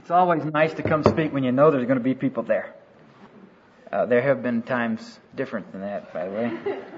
It's always nice to come speak when you know there's going to be people there. There have been times different than that, by the way.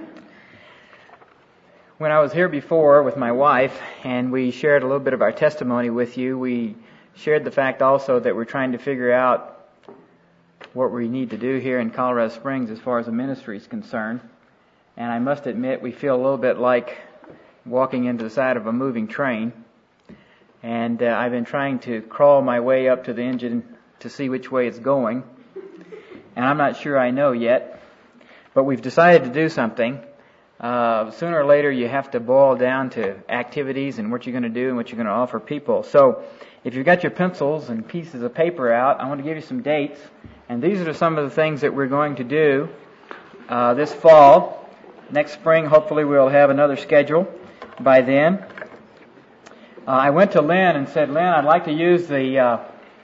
When I was here before with my wife and we shared a little bit of our testimony with you, we shared the fact also that we're trying to figure out what we need to do here in Colorado Springs as far as the ministry is concerned. And I must admit we feel a little bit like walking into the side of a moving train. And I've been trying to crawl my way up to the engine to see which way it's going. And I'm not sure I know yet. But we've decided to do something. Sooner or later you have to boil down to activities and what you're going to do and what you're going to offer people. So if you've got your pencils and pieces of paper out, I want to give you some dates. And these are some of the things that we're going to do this fall. Next spring, hopefully we'll have another schedule by then. I went to Lynn and said, Lynn, I'd like to use the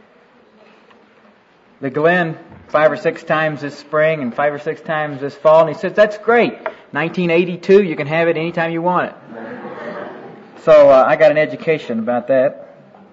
Glen 5 or 6 times this spring and 5 or 6 times this fall. And he says, that's great. 1982, you can have it anytime you want it. So I got an education about that.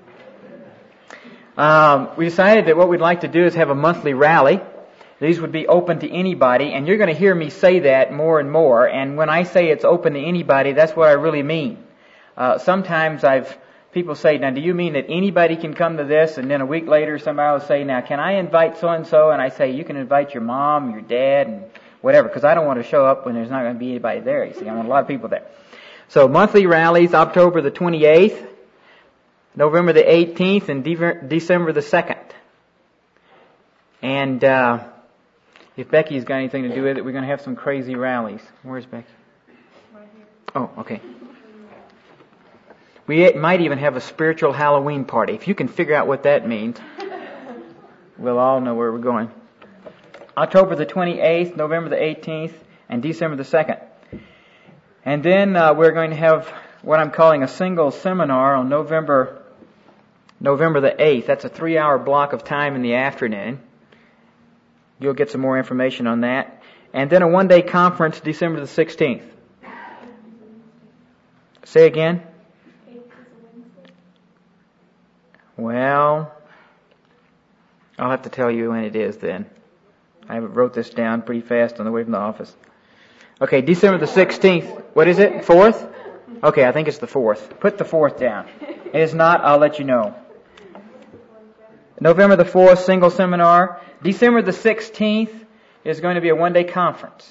We decided that what we'd like to do is have a monthly rally. These would be open to anybody, and you're going to hear me say that more and more. And when I say it's open to anybody, that's what I really mean. Sometimes people say, now do you mean that anybody can come to this? And then a week later somebody will say, now can I invite so-and-so? And I say, you can invite your mom, your dad, and whatever, because I don't want to show up when there's not going to be anybody there. You see, I want a lot of people there. So monthly rallies, October the 28th, November the 18th, and December the 2nd. And if Becky's got anything to do with it, we're going to have some crazy rallies. Where's Becky? Right here. Oh, okay. We might even have a spiritual Halloween party. If you can figure out what that means, we'll all know where we're going. October the 28th, November the 18th, and December the 2nd. And then we're going to have what I'm calling a single seminar on November the 8th. That's a 3-hour block of time in the afternoon. You'll get some more information on that. And then a one-day conference, December the 16th. Say again? Well, I'll have to tell you when it is then. I wrote this down pretty fast on the way from the office. Okay, December the 16th. What is it? 4th? Okay, I think it's the 4th. Put the 4th down. If it's not, I'll let you know. November the 4th, single seminar. December the 16th is going to be a one-day conference.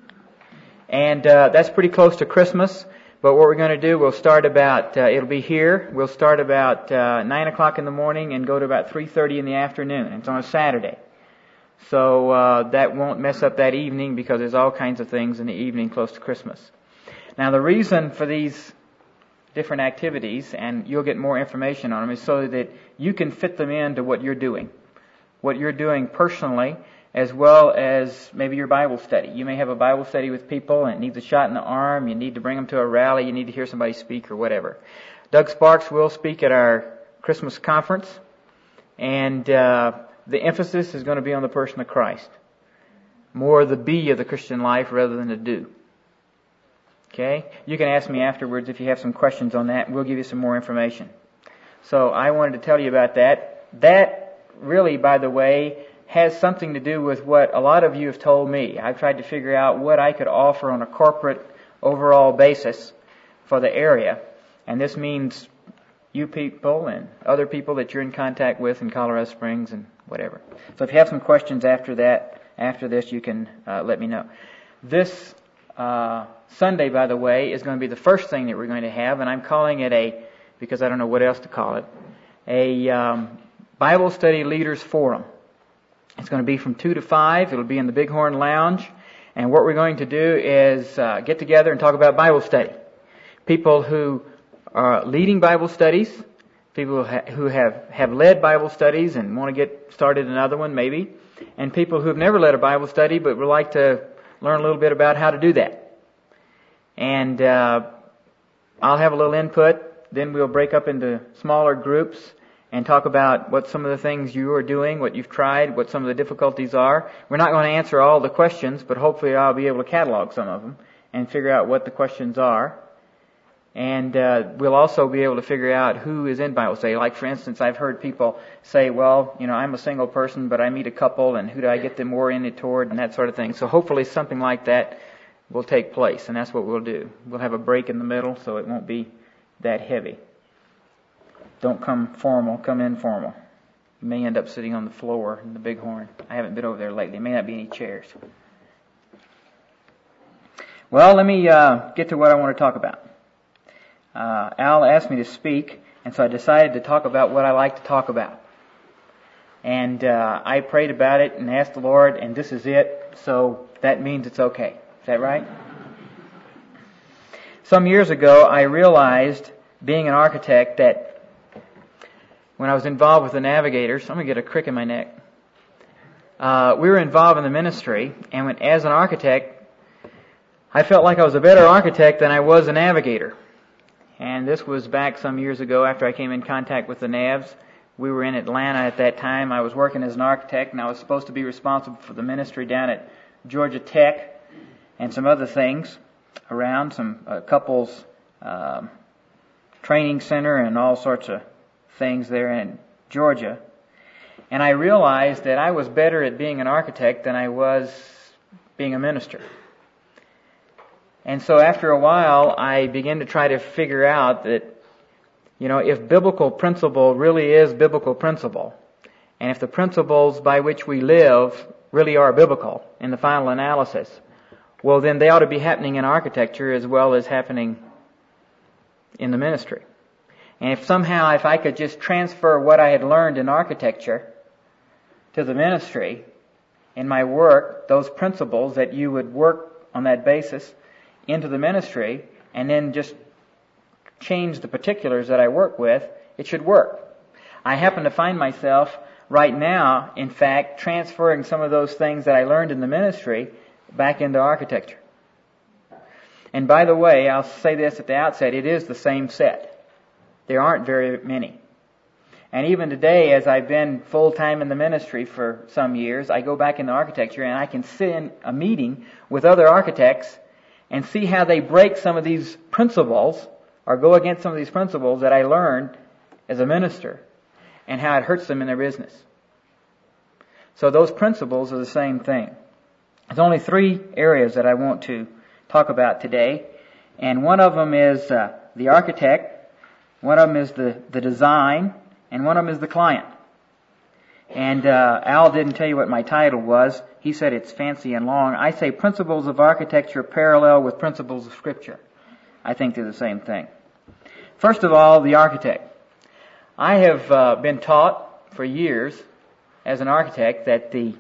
And that's pretty close to Christmas. But what we're going to do, we'll start about, it'll be here. We'll start about 9 o'clock in the morning and go to about 3:30 in the afternoon. It's on a Saturday. So that won't mess up that evening because there's all kinds of things in the evening close to Christmas. Now the reason for these different activities, and you'll get more information on them, is so that you can fit them into what you're doing personally, as well as maybe your Bible study. You may have a Bible study with people and it needs a shot in the arm, you need to bring them to a rally, you need to hear somebody speak or whatever. Doug Sparks will speak at our Christmas conference, and the emphasis is going to be on the person of Christ. More the be of the Christian life rather than the do. Okay? You can ask me afterwards if you have some questions on that, and we'll give you some more information. So I wanted to tell you about that. That really, by the way, has something to do with what a lot of you have told me. I've tried to figure out what I could offer on a corporate overall basis for the area. And this means you people and other people that you're in contact with in Colorado Springs and whatever. So if you have some questions after this, you can let me know. This Sunday, by the way, is going to be the first thing that we're going to have, and I'm calling it because I don't know what else to call it, a Bible Study Leaders Forum. It's going to be from 2 to 5. It'll be in the Bighorn Lounge. And what we're going to do is get together and talk about Bible study. People who are leading Bible studies, people who have led Bible studies and want to get started another one maybe, and people who have never led a Bible study but would like to learn a little bit about how to do that. And I'll have a little input. Then we'll break up into smaller groups and talk about what some of the things you are doing, what you've tried, what some of the difficulties are. We're not going to answer all the questions, but hopefully I'll be able to catalog some of them and figure out what the questions are. And we'll also be able to figure out who is in Bible study. Like, for instance, I've heard people say, well, I'm a single person, but I meet a couple, and who do I get them oriented toward, and that sort of thing. So hopefully something like that will take place, and that's what we'll do. We'll have a break in the middle, so it won't be that heavy. Don't come formal, come informal. You may end up sitting on the floor in the Bighorn. I haven't been over there lately. There may not be any chairs. Well, let me get to what I want to talk about. Al asked me to speak, and so I decided to talk about what I like to talk about. And I prayed about it and asked the Lord, and this is it, so that means it's okay. Is that right? Some years ago, I realized, being an architect, that when I was involved with the Navigators, I'm going to get a crick in my neck. We were involved in the ministry, and as an architect, I felt like I was a better architect than I was a navigator. And this was back some years ago after I came in contact with the Navs. We were in Atlanta at that time. I was working as an architect, and I was supposed to be responsible for the ministry down at Georgia Tech and some other things around, some couples training center and all sorts of things there in Georgia. And I realized that I was better at being an architect than I was being a minister. And so after a while, I began to try to figure out that, if biblical principle really is biblical principle, and if the principles by which we live really are biblical in the final analysis, well, then they ought to be happening in architecture as well as happening in the ministry. And if I could just transfer what I had learned in architecture to the ministry in my work, those principles that you would work on that basis into the ministry, and then just change the particulars that I work with, it should work. I happen to find myself right now, in fact, transferring some of those things that I learned in the ministry back into architecture. And by the way, I'll say this at the outset, it is the same set. There aren't very many. And even today, as I've been full-time in the ministry for some years, I go back into architecture and I can sit in a meeting with other architects and see how they break some of these principles or go against some of these principles that I learned as a minister and how it hurts them in their business. So those principles are the same thing. There's only 3 areas that I want to talk about today, and one of them is the architect, one of them is the design, and one of them is the client. And Al didn't tell you what my title was. He said it's fancy and long. I say principles of architecture parallel with principles of Scripture. I think they're the same thing. First of all, the architect. I have been taught for years as an architect that the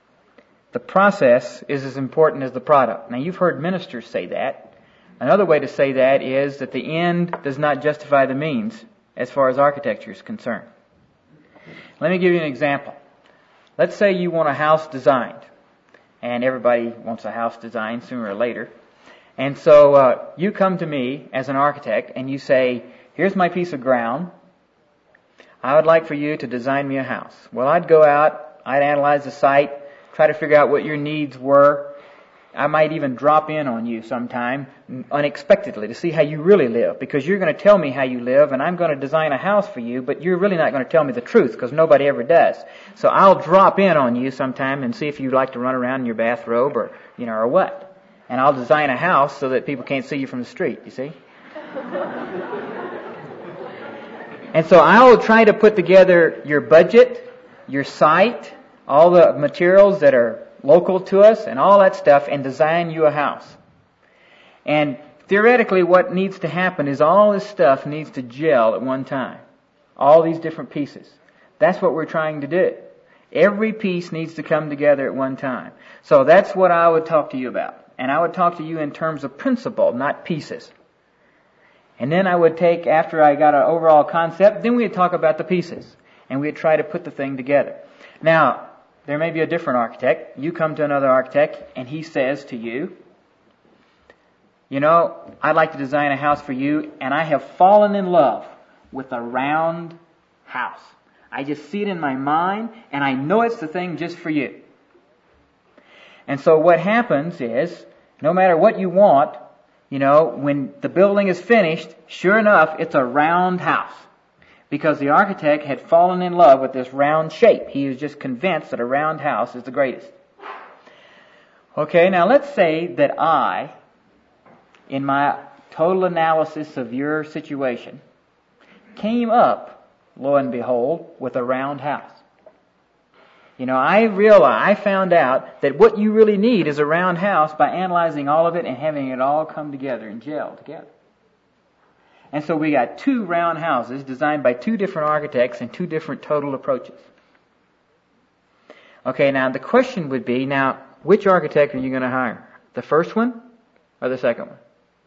process is as important as the product. Now, you've heard ministers say that. Another way to say that is that the end does not justify the means as far as architecture is concerned. Let me give you an example. Let's say you want a house designed, and everybody wants a house designed sooner or later. And so you come to me as an architect and you say, here's my piece of ground. I would like for you to design me a house. Well, I'd go out, I'd analyze the site, try to figure out what your needs were. I might even drop in on you sometime unexpectedly to see how you really live, because you're going to tell me how you live and I'm going to design a house for you, but you're really not going to tell me the truth because nobody ever does. So I'll drop in on you sometime and see if you'd like to run around in your bathrobe or what. And I'll design a house so that people can't see you from the street, you see? And so I'll try to put together your budget, your site, all the materials that are local to us and all that stuff, and design you a house. And theoretically what needs to happen is all this stuff needs to gel at one time. All these different pieces. That's what we're trying to do. Every piece needs to come together at one time. So that's what I would talk to you about. And I would talk to you in terms of principle, not pieces. And then I would take, after I got an overall concept, then we'd talk about the pieces. And we'd try to put the thing together. Now, there may be a different architect. You come to another architect and he says to you, I'd like to design a house for you, and I have fallen in love with a round house. I just see it in my mind and I know it's the thing just for you. And so what happens is, no matter what you want, when the building is finished, sure enough, it's a round house. Because the architect had fallen in love with this round shape. He was just convinced that a round house is the greatest. Okay, now let's say that I, in my total analysis of your situation, came up, lo and behold, with a round house. I found out that what you really need is a round house by analyzing all of it and having it all come together and gel together. And so we got 2 round houses designed by 2 different architects and 2 different total approaches. Okay, now the question would be, which architect are you going to hire? The first one or the second one?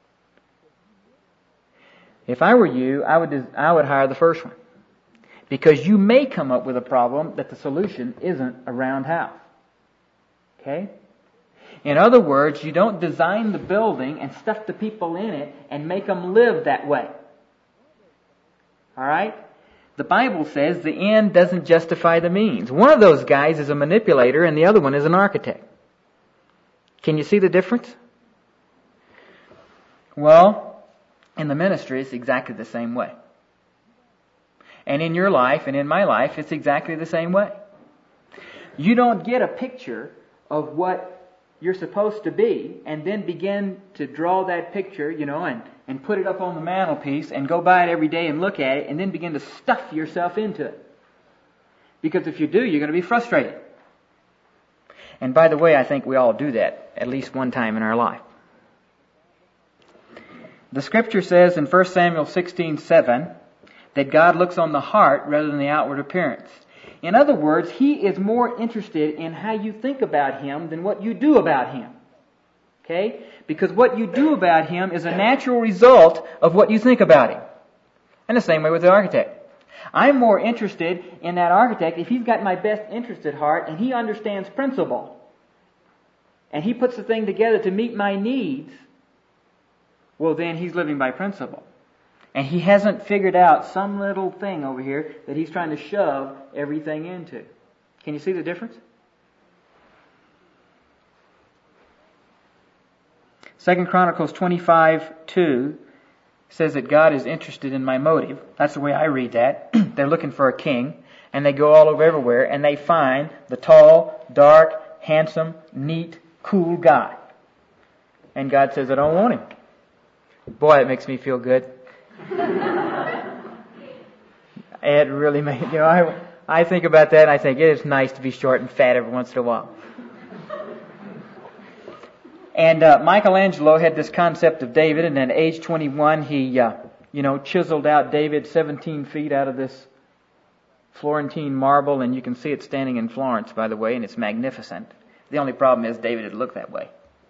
If I were you, I would hire the first one. Because you may come up with a problem that the solution isn't a round house. Okay? In other words, you don't design the building and stuff the people in it and make them live that way. Alright? The Bible says the end doesn't justify the means. One of those guys is a manipulator and the other one is an architect. Can you see the difference? Well, in the ministry it's exactly the same way. And in your life and in my life it's exactly the same way. You don't get a picture of what you're supposed to be and then begin to draw that picture, and put it up on the mantelpiece and go by it every day and look at it and then begin to stuff yourself into it. Because if you do, you're going to be frustrated. And by the way, I think we all do that at least one time in our life. The scripture says in 1 Samuel 16:7 that God looks on the heart rather than the outward appearance. In other words, He is more interested in how you think about Him than what you do about Him. Okay? Because what you do about Him is a natural result of what you think about Him. And the same way with the architect. I'm more interested in that architect if he's got my best interest at heart and he understands principle. And he puts the thing together to meet my needs. Well, then he's living by principle. And he hasn't figured out some little thing over here that he's trying to shove everything into. Can you see the difference? 2 Chronicles 25:2 says that God is interested in my motive. That's the way I read that. They're looking for a king, and they go all over everywhere, and they find the tall, dark, handsome, neat, cool guy. And God says, I don't want him. Boy, it makes me feel good. It really makes, I think about that and I think it is nice to be short and fat every once in a while. And Michelangelo had this concept of David, and at age 21 he, chiseled out David 17 feet out of this Florentine marble, and you can see it standing in Florence, by the way, and it's magnificent. The only problem is David didn't look that way.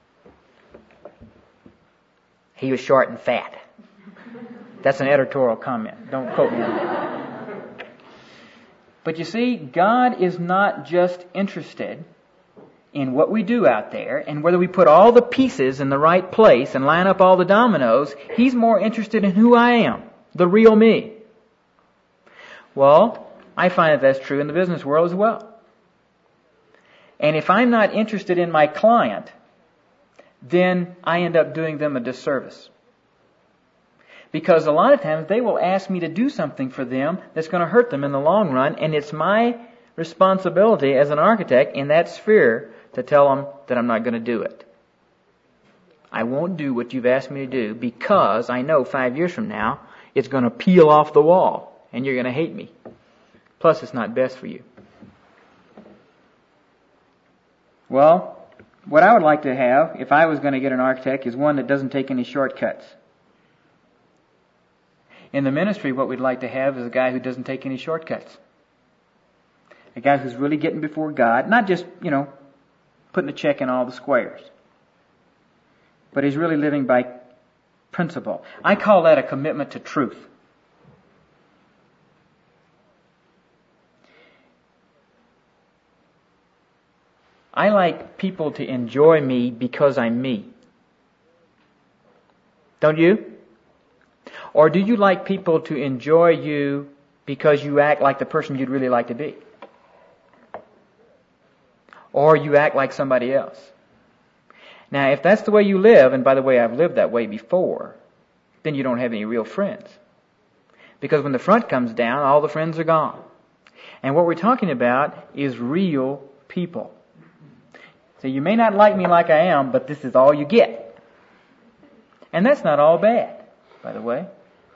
He was short and fat. That's an editorial comment. Don't quote me on that. But you see, God is not just interested in what we do out there and whether we put all the pieces in the right place and line up all the dominoes. He's more interested in who I am, the real me. Well, I find that that's true in the business world as well. And if I'm not interested in my client, then I end up doing them a disservice. Because a lot of times they will ask me to do something for them that's going to hurt them in the long run, and it's my responsibility as an architect in that sphere to tell them that I'm not going to do it. I won't do what you've asked me to do because I know 5 years from now it's going to peel off the wall and you're going to hate me. Plus it's not best for you. Well, what I would like to have if I was going to get an architect is one that doesn't take any shortcuts. In the ministry, what we'd like to have is a guy who doesn't take any shortcuts. A guy who's really getting before God, not just, putting a check in all the squares. But he's really living by principle. I call that a commitment to truth. I like people to enjoy me because I'm me. Don't you? Or do you like people to enjoy you because you act like the person you'd really like to be? Or you act like somebody else? Now, if that's the way you live, and by the way, I've lived that way before, then you don't have any real friends. Because when the front comes down, all the friends are gone. And what we're talking about is real people. So you may not like me like I am, but this is all you get. And that's not all bad, by the way.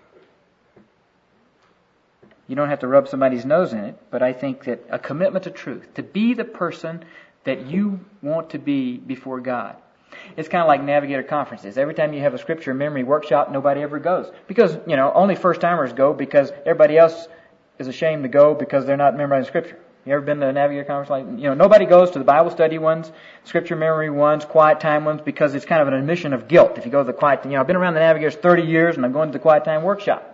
You don't have to rub somebody's nose in it, but I think that a commitment to truth, to be the person that you want to be before God. It's kind of like Navigator conferences. Every time you have a scripture memory workshop, nobody ever goes. Because, only first-timers go because everybody else is ashamed to go because they're not memorizing scripture. You ever been to a Navigator conference? Nobody goes to the Bible study ones, scripture memory ones, quiet time ones, because it's kind of an admission of guilt if you go to the quiet time. I've been around the Navigators 30 years and I'm going to the quiet time workshop.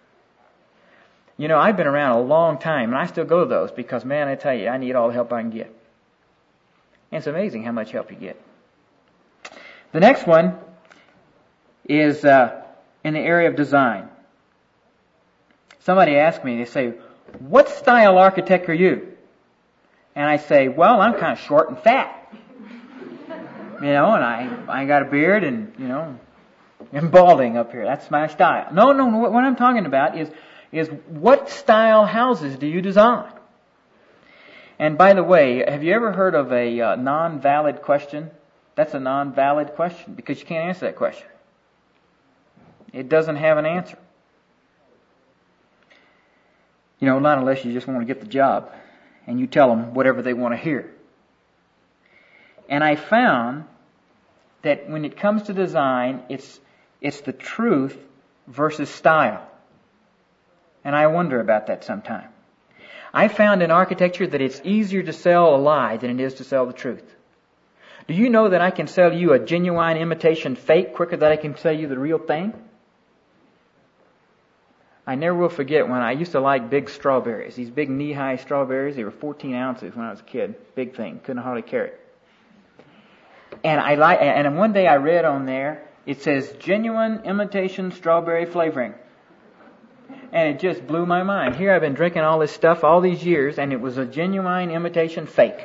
I've been around a long time and I still go to those because, man, I tell you, I need all the help I can get. And it's amazing how much help you get. The next one is in the area of design. Somebody asked me, they say, what style architect are you? And I say, well, I'm kind of short and fat. And I got a beard and, I'm balding up here. That's my style. No, what I'm talking about is what style houses do you design? And by the way, have you ever heard of a non-valid question? That's a non-valid question because you can't answer that question. It doesn't have an answer. Not unless you just want to get the job and you tell them whatever they want to hear. And I found that when it comes to design, it's the truth versus style. And I wonder about that sometime. I found in architecture that it's easier to sell a lie than it is to sell the truth. Do you know that I can sell you a genuine imitation fake quicker than I can sell you the real thing? I never will forget when I used to like big strawberries. These big knee-high strawberries, they were 14 ounces when I was a kid. Big thing. Couldn't hardly carry it. And one day I read on there, it says genuine imitation strawberry flavoring. And it just blew my mind. Here I've been drinking all this stuff all these years, and it was a genuine imitation fake.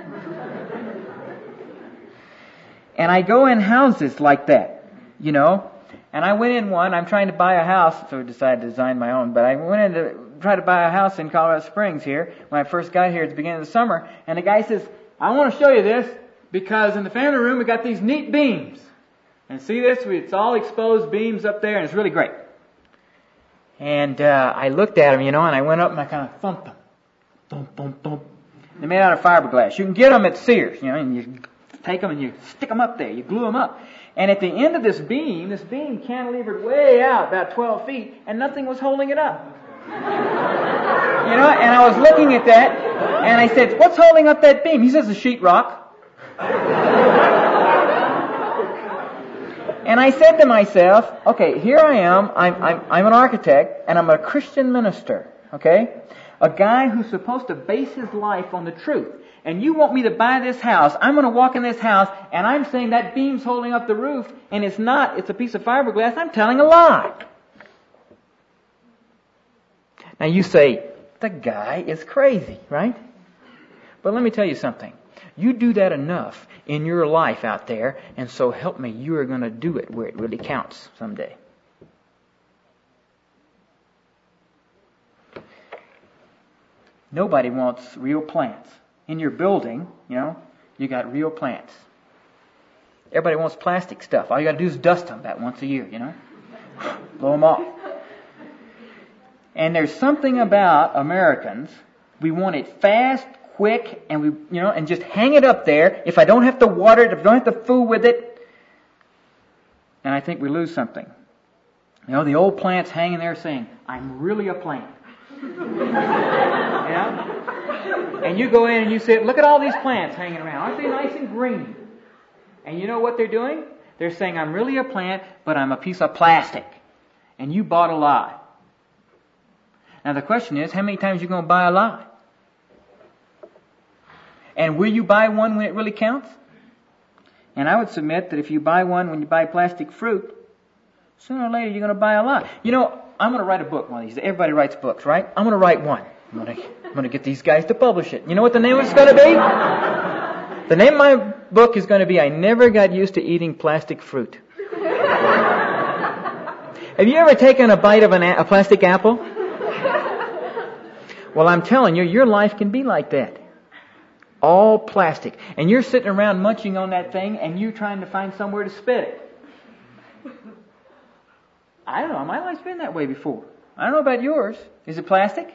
And I go in houses like that, And I went in one, I'm trying to buy a house, so I decided to design my own, but I went in to try to buy a house in Colorado Springs here, when I first got here at the beginning of the summer, and the guy says, I want to show you this, because in the family room we got these neat beams. And see this? It's all exposed beams up there, and it's really great. And I looked at them, and I went up and I kind of thumped them. Thump, thump, thump. They're made out of fiberglass. You can get them at Sears, and you take them and you stick them up there. You glue them up. And at the end of this beam cantilevered way out about 12 feet, and nothing was holding it up. And I was looking at that, and I said, what's holding up that beam? He says, the sheetrock. And I said to myself, okay, here I am, I'm an architect, and I'm a Christian minister, okay? A guy who's supposed to base his life on the truth. And you want me to buy this house, I'm going to walk in this house, and I'm saying that beam's holding up the roof, and it's not, it's a piece of fiberglass, I'm telling a lie. Now you say, the guy is crazy, right? But let me tell you something. You do that enough in your life out there, and so help me, you are going to do it where it really counts someday. Nobody wants real plants. In your building, you got real plants. Everybody wants plastic stuff. All you got to do is dust them about once a year, Blow them off. And there's something about Americans, we want it fast, quick, and and just hang it up there. If I don't have to water it, if I don't have to fool with it, and I think we lose something. The old plant's hanging there saying, I'm really a plant. And you go in and you say, look at all these plants hanging around. Aren't they nice and green? And you know what they're doing? They're saying, I'm really a plant, but I'm a piece of plastic. And you bought a lie. Now the question is, how many times are you going to buy a lie? And will you buy one when it really counts? And I would submit that if you buy one when you buy plastic fruit, sooner or later you're going to buy a lie. I'm going to write a book one of these. Everybody writes books, right? I'm going to write one. I'm going to get these guys to publish it. You know what the name of it's going to be? The name of my book is going to be, I never got used to eating plastic fruit. Have you ever taken a bite of a plastic apple? Well, I'm telling you, your life can be like that. All plastic. And you're sitting around munching on that thing and you're trying to find somewhere to spit it. I don't know, my life's been that way before. I don't know about yours. Is it plastic?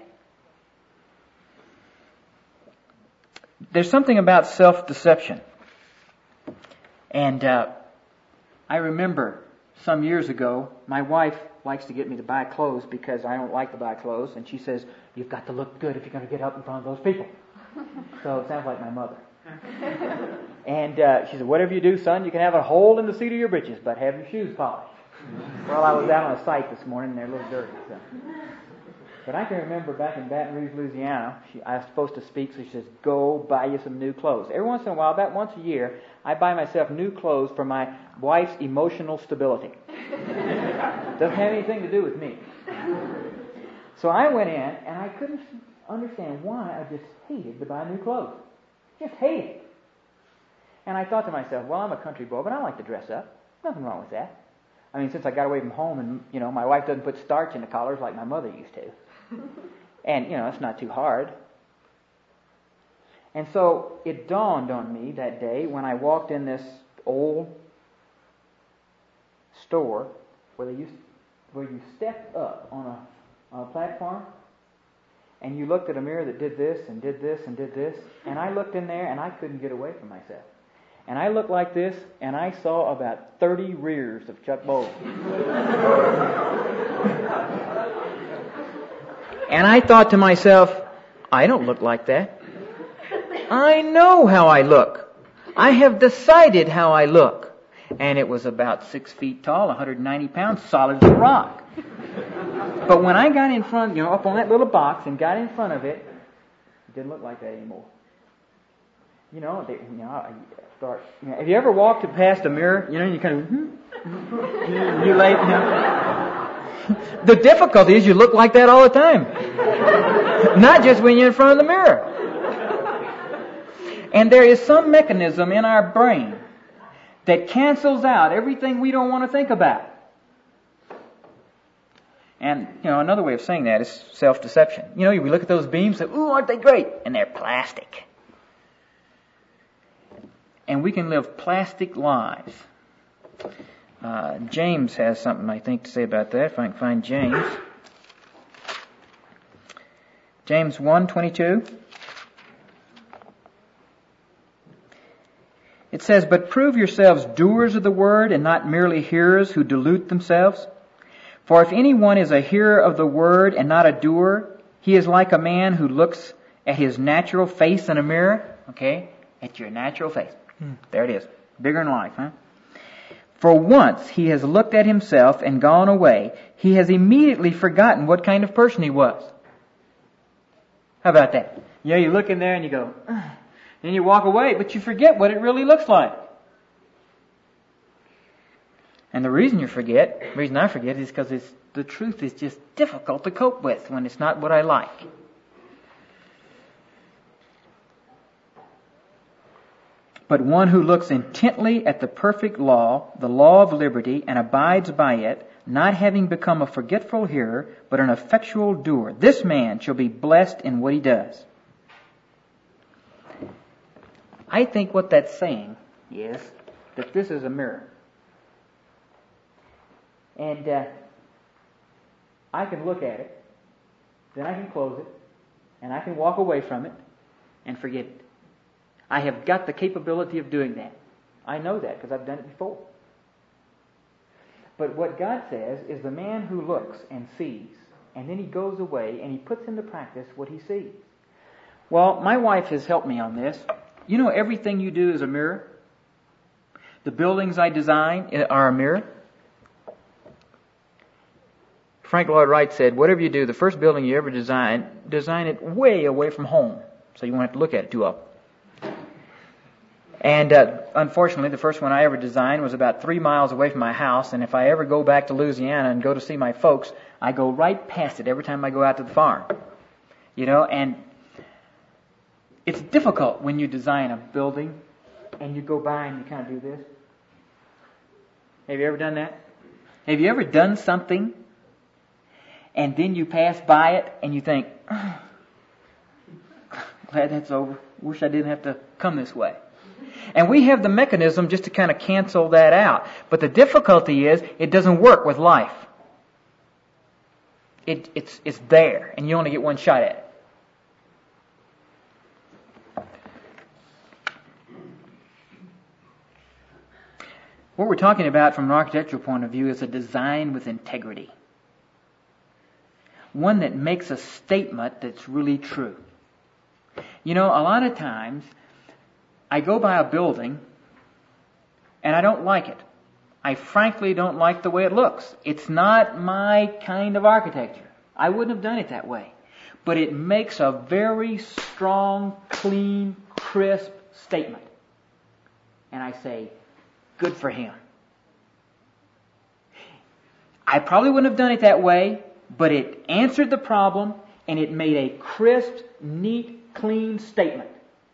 There's something about self-deception. And I remember some years ago, my wife likes to get me to buy clothes because I don't like to buy clothes. And she says, you've got to look good if you're going to get up in front of those people. So it sounds like my mother. And she said, whatever you do, son, you can have a hole in the seat of your britches, but have your shoes polished. Well, I was out on a site this morning and they're a little dirty. So. But I can remember back in Baton Rouge, Louisiana, I was supposed to speak, so she says, go buy you some new clothes. Every once in a while, about once a year, I buy myself new clothes for my wife's emotional stability. Doesn't have anything to do with me. So I went in, and I couldn't understand why I just hated to buy new clothes. Just hated it. And I thought to myself, well, I'm a country boy, but I like to dress up. Nothing wrong with that. I mean, since I got away from home and, my wife doesn't put starch in the collars like my mother used to. And, it's not too hard. And so it dawned on me that day when I walked in this old store where you stepped up on a platform and you looked at a mirror that did this and did this and did this. And I looked in there and I couldn't get away from myself. And I looked like this, and I saw about 30 rears of Chuck Bowles. And I thought to myself, I don't look like that. I know how I look. I have decided how I look. And it was about 6 feet tall, 190 pounds, solid as a rock. But when I got in front, up on that little box and got in front of it, it didn't look like that anymore. Have you ever walked past a mirror? You kind of, you late. The difficulty is you look like that all the time. Not just when you're in front of the mirror. And there is some mechanism in our brain that cancels out everything we don't want to think about. And, another way of saying that is self-deception. We look at those beams and say, ooh, aren't they great? And they're plastic. And we can live plastic lives. James has something, I think, to say about that, if I can find James. James 1:22. It says, but prove yourselves doers of the word and not merely hearers who delude themselves. For if anyone is a hearer of the word and not a doer, he is like a man who looks at his natural face in a mirror. Okay? At your natural face. There it is. Bigger than life, huh? For once he has looked at himself and gone away, he has immediately forgotten what kind of person he was. How about that? You look in there and you go, then you walk away, but you forget what it really looks like. And the reason I forget is because the truth is just difficult to cope with when it's not what I like. But one who looks intently at the perfect law, the law of liberty, and abides by it, not having become a forgetful hearer, but an effectual doer, this man shall be blessed in what he does. I think what that's saying is that this is a mirror. And I can look at it, then I can close it, and I can walk away from it and forget it. I have got the capability of doing that. I know that because I've done it before. But what God says is the man who looks and sees, and then he goes away and he puts into practice what he sees. Well, my wife has helped me on this. Everything you do is a mirror. The buildings I design are a mirror. Frank Lloyd Wright said, whatever you do, the first building you ever design it way away from home, so you won't have to look at it too often. And unfortunately, the first one I ever designed was about 3 miles away from my house, and if I ever go back to Louisiana and go to see my folks, I go right past it every time I go out to the farm. And it's difficult when you design a building and you go by and you kind of do this. Have you ever done that? Have you ever done something and then you pass by it and you think, oh, glad that's over. Wish I didn't have to come this way. And we have the mechanism just to kind of cancel that out. But the difficulty is it doesn't work with life. It's there, and you only get one shot at it. What we're talking about from an architectural point of view is a design with integrity. One that makes a statement that's really true. You know, a lot of times I go by a building and I don't like it. I frankly don't like the way it looks. It's not my kind of architecture. I wouldn't have done it that way. But it makes a very strong, clean, crisp statement. And I say, good for him. I probably wouldn't have done it that way, but it answered the problem and it made a crisp, neat, clean statement.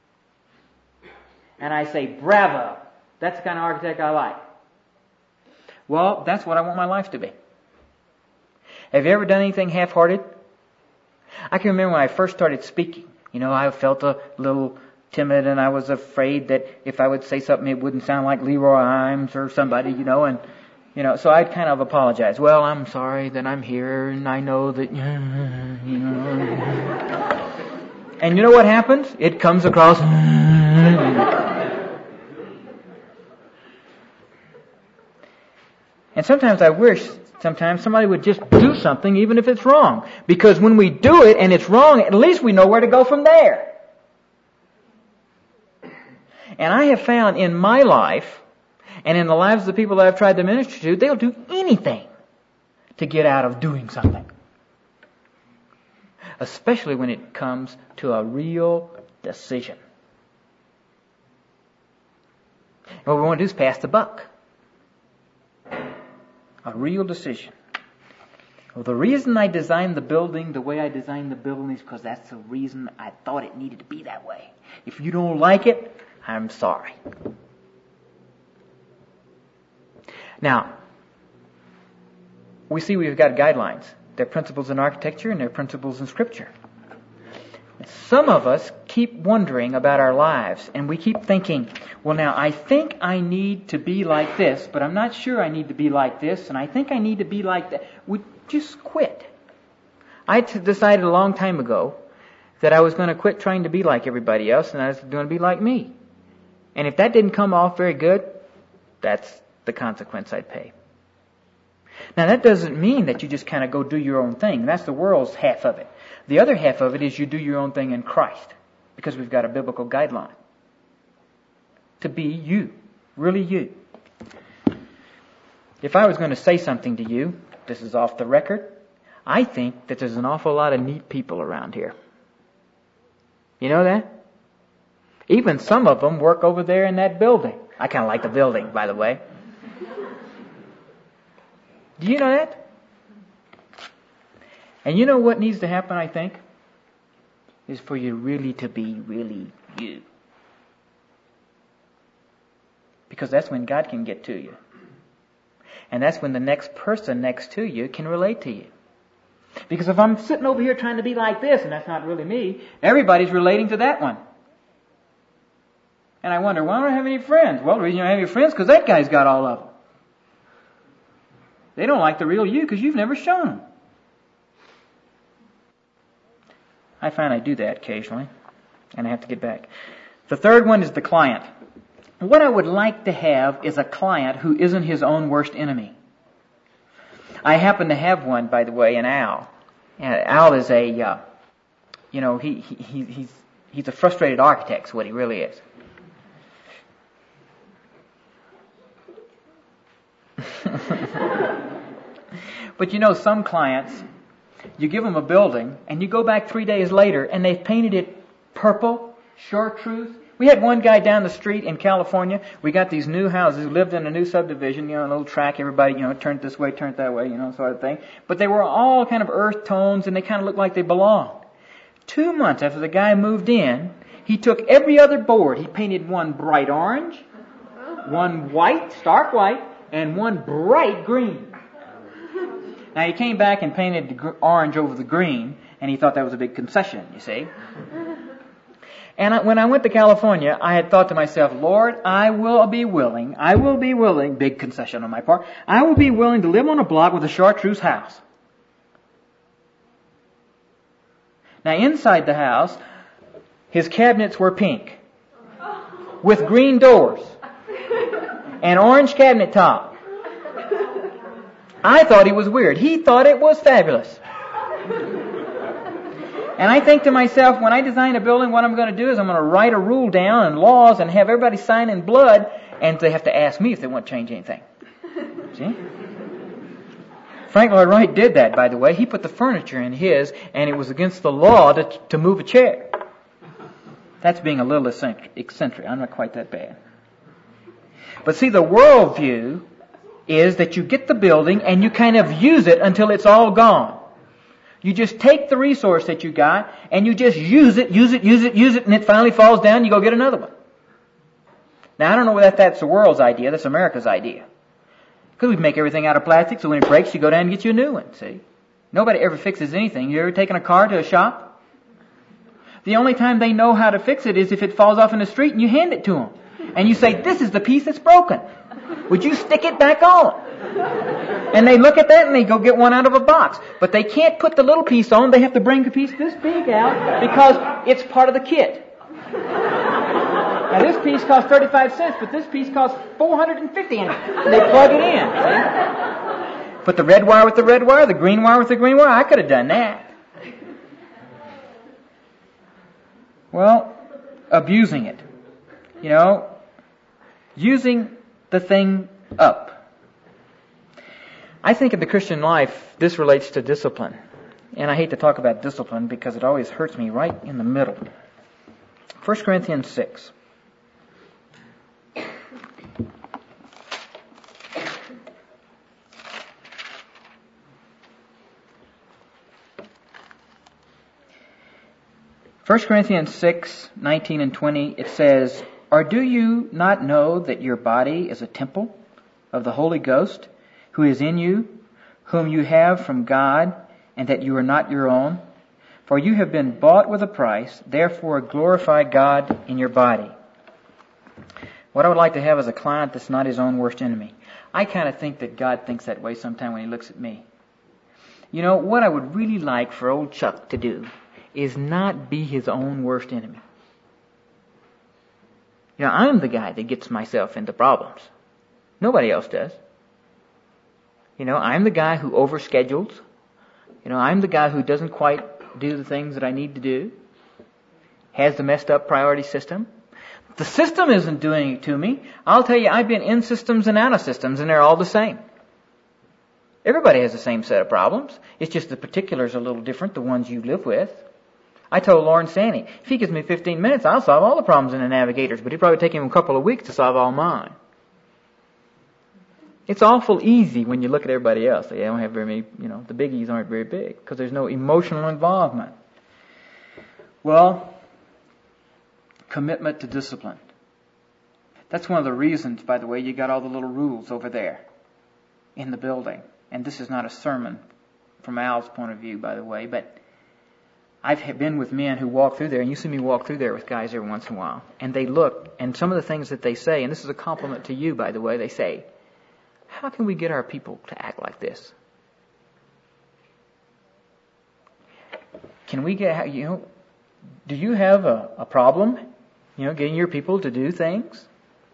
And I say, bravo, that's the kind of architect I like. Well, that's what I want my life to be. Have you ever done anything half-hearted? I can remember when I first started speaking. You know, I felt a little timid and I was afraid that if I would say something it wouldn't sound like Leroy Imes or somebody, so I'd kind of apologize. Well, I'm sorry that I'm here and I know that, And you know what happens? It comes across. And sometimes I wish somebody would just do something even if it's wrong. Because when we do it and it's wrong, at least we know where to go from there. And I have found in my life, and in the lives of the people that I've tried to minister to, they'll do anything to get out of doing something. Especially when it comes to a real decision. And what we want to do is pass the buck. A real decision. Well, the reason I designed the building the way I designed the building is because that's the reason I thought it needed to be that way. If you don't like it, I'm sorry. Now, we see we've got guidelines. There are principles in architecture and there are principles in Scripture. Some of us keep wondering about our lives and we keep thinking, well now I think I need to be like this, but I'm not sure I need to be like this, and I think I need to be like that. We just quit. I decided a long time ago that I was going to quit trying to be like everybody else and I was going to be like me. And if that didn't come off very good, that's the consequence I'd pay. Now that doesn't mean that you just kind of go do your own thing. That's the world's half of it. The other half of it is you do your own thing in Christ, because we've got a biblical guideline. To be you. Really you. If I was going to say something to you, this is off the record, I think that there's an awful lot of neat people around here. You know that? Even some of them work over there in that building. I kind of like the building, by the way. Do you know that? And you know what needs to happen, I think? Is for you really to be really you. Because that's when God can get to you. And that's when the next person next to you can relate to you. Because if I'm sitting over here trying to be like this, and that's not really me, everybody's relating to that one. And I wonder, why don't I have any friends? Well, the reason you don't have any friends is because that guy's got all of them. They don't like the real you because you've never shown them. I find I do that occasionally, and I have to get back. The third one is the client. What I would like to have is a client who isn't his own worst enemy. I happen to have one, by the way, in Al. Al is he's a frustrated architect, is what he really is. But some clients, you give them a building and you go back 3 days later and they've painted it purple, chartreuse. We had one guy down the street in California. We got these new houses, lived in a new subdivision, a little track, everybody, turned this way, turned that way, sort of thing. But they were all kind of earth tones and they kind of looked like they belonged. 2 months after the guy moved in, he took every other board. He painted one bright orange, one white, stark white, and one bright green. Now he came back and painted the orange over the green, and he thought that was a big concession, you see. And when I went to California, I had thought to myself, Lord, I will be willing, big concession on my part, I will be willing to live on a block with a chartreuse house. Now inside the house, his cabinets were pink, with green doors, and orange cabinet top. I thought he was weird. He thought it was fabulous. And I think to myself, when I design a building, what I'm going to do is I'm going to write a rule down and laws and have everybody sign in blood, and they have to ask me if they want to change anything. See? Frank Lloyd Wright did that, by the way. He put the furniture in his, and it was against the law to move a chair. That's being a little eccentric. I'm not quite that bad. But see, the worldview is that you get the building and you kind of use it until it's all gone. You just take the resource that you got and you just use it, and it finally falls down, you go get another one. Now, I don't know whether that's the world's idea, that's America's idea. Because we make everything out of plastic, so when it breaks, you go down and get you a new one, see? Nobody ever fixes anything. You ever taken a car to a shop? The only time they know how to fix it is if it falls off in the street and you hand it to them. And you say, this is the piece that's broken. Would you stick it back on? And they look at that and they go get one out of a box. But they can't put the little piece on. They have to bring the piece this big out because it's part of the kit. Now this piece costs 35 cents, but this piece costs 450 in it. And they plug it in. See? Put the red wire with the red wire, the green wire with the green wire. I could have done that. Well, abusing it. You know, using the thing up. I think in the Christian life, this relates to discipline. And I hate to talk about discipline because it always hurts me right in the middle. 1 Corinthians 6. First Corinthians 6, 19 and 20, it says, or do you not know that your body is a temple of the Holy Ghost, who is in you, whom you have from God, and that you are not your own? For you have been bought with a price, therefore glorify God in your body. What I would like to have is a client that's not his own worst enemy. I kind of think that God thinks that way sometime when he looks at me. You know, what I would really like for old Chuck to do is not be his own worst enemy. You know, I'm the guy that gets myself into problems. Nobody else does. You know, I'm the guy who overschedules. You know, I'm the guy who doesn't quite do the things that I need to do. Has the messed up priority system. The system isn't doing it to me. I'll tell you, I've been in systems and out of systems, and they're all the same. Everybody has the same set of problems. It's just the particulars are a little different, the ones you live with. I told Lawrence Sandy, if he gives me 15 minutes, I'll solve all the problems in the Navigators, but it'd probably take him a couple of weeks to solve all mine. It's awful easy when you look at everybody else. They don't have very many, the biggies aren't very big because there's no emotional involvement. Well, commitment to discipline. That's one of the reasons, by the way, you got all the little rules over there in the building. And this is not a sermon from Al's point of view, by the way, but I've been with men who walk through there, and you see me walk through there with guys every once in a while, and they look, and some of the things that they say, and this is a compliment to you, by the way, they say, how can we get our people to act like this? Can we get, do you have a problem, getting your people to do things?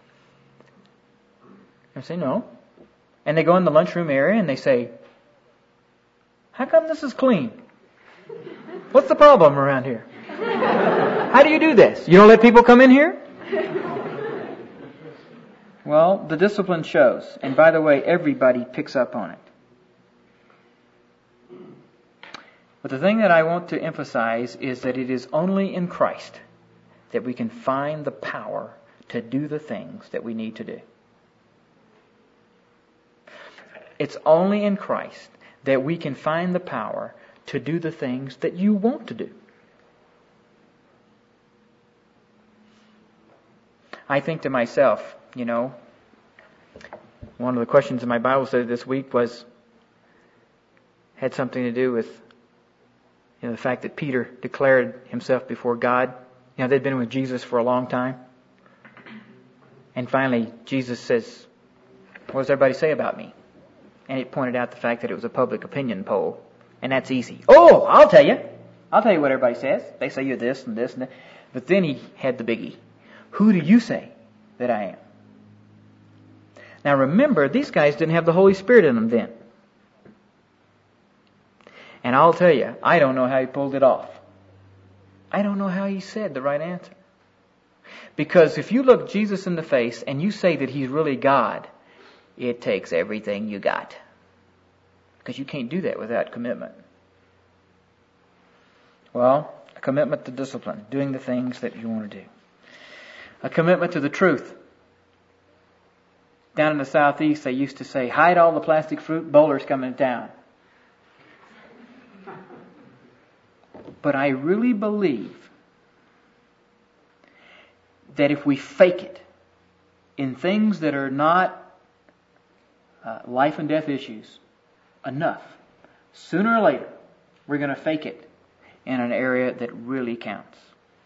I say, no. And they go in the lunchroom area and they say, how come this is clean? What's the problem around here? How do you do this? You don't let people come in here? Well, the discipline shows. And by the way, everybody picks up on it. But the thing that I want to emphasize is that it is only in Christ that we can find the power to do the things that we need to do. It's only in Christ that we can find the power to do the things that you want to do. I think to myself, one of the questions in my Bible study this week had something to do with the fact that Peter declared himself before God. They'd been with Jesus for a long time. And finally, Jesus says, what does everybody say about me? And it pointed out the fact that it was a public opinion poll. And that's easy. Oh, I'll tell you. I'll tell you what everybody says. They say you're this and this and that. But then he had the biggie. Who do you say that I am? Now remember, these guys didn't have the Holy Spirit in them then. And I'll tell you, I don't know how he pulled it off. I don't know how he said the right answer. Because if you look Jesus in the face and you say that he's really God, it takes everything you got. Because you can't do that without commitment. Well, a commitment to discipline, doing the things that you want to do. A commitment to the truth. Down in the southeast, they used to say, hide all the plastic fruit, bowlers coming to town. But I really believe that if we fake it in things that are not life and death issues enough, sooner or later, we're going to fake it in an area that really counts.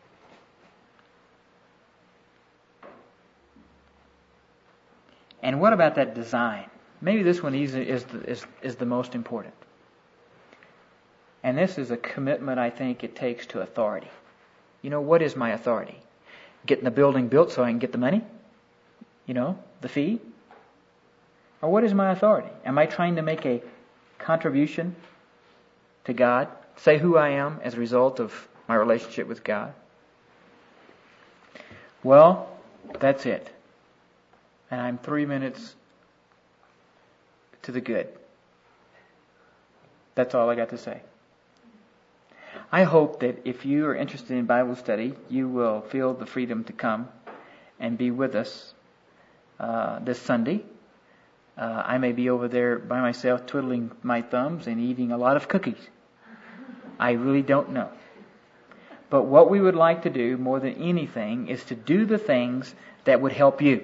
And what about that design? Maybe this one is the most important. And this is a commitment I think it takes to authority. What is my authority? Getting the building built so I can get the money? The fee? Or what is my authority? Am I trying to make a contribution to God? Say who I am as a result of my relationship with God? Well, that's it. And I'm 3 minutes to the good. That's all I got to say. I hope that if you are interested in Bible study, you will feel the freedom to come and be with us this Sunday. I may be over there by myself twiddling my thumbs and eating a lot of cookies. I really don't know. But what we would like to do more than anything is to do the things that would help you.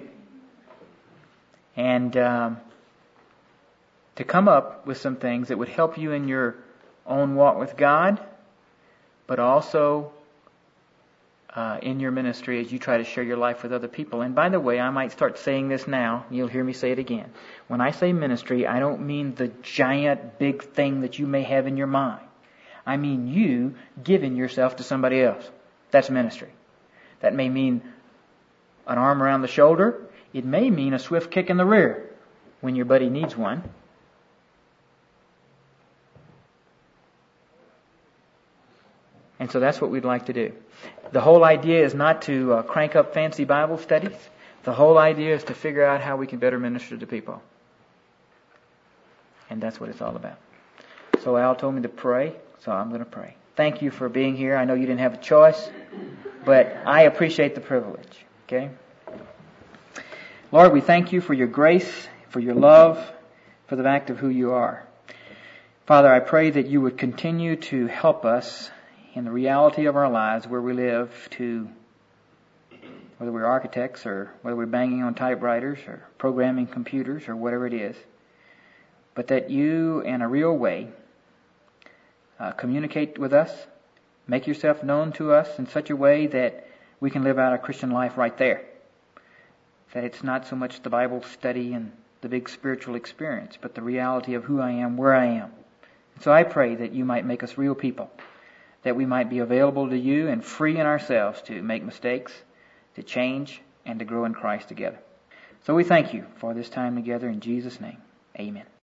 And to come up with some things that would help you in your own walk with God, but also in your ministry as you try to share your life with other people. And by the way, I might start saying this now. You'll hear me say it again. When I say ministry, I don't mean the giant big thing that you may have in your mind. I mean you giving yourself to somebody else. That's ministry. That may mean an arm around the shoulder. It may mean a swift kick in the rear when your buddy needs one. And so that's what we'd like to do. The whole idea is not to crank up fancy Bible studies. The whole idea is to figure out how we can better minister to people. And that's what it's all about. So Al told me to pray, so I'm going to pray. Thank you for being here. I know you didn't have a choice, but I appreciate the privilege. Okay? Lord, we thank you for your grace, for your love, for the fact of who you are. Father, I pray that you would continue to help us in the reality of our lives where we live, to whether we're architects or whether we're banging on typewriters or programming computers or whatever it is, but that you in a real way communicate with us, make yourself known to us in such a way that we can live out our Christian life right there. That it's not so much the Bible study and the big spiritual experience, but the reality of who I am, where I am. And so I pray that you might make us real people, that we might be available to you and free in ourselves to make mistakes, to change, and to grow in Christ together. So we thank you for this time together in Jesus' name. Amen.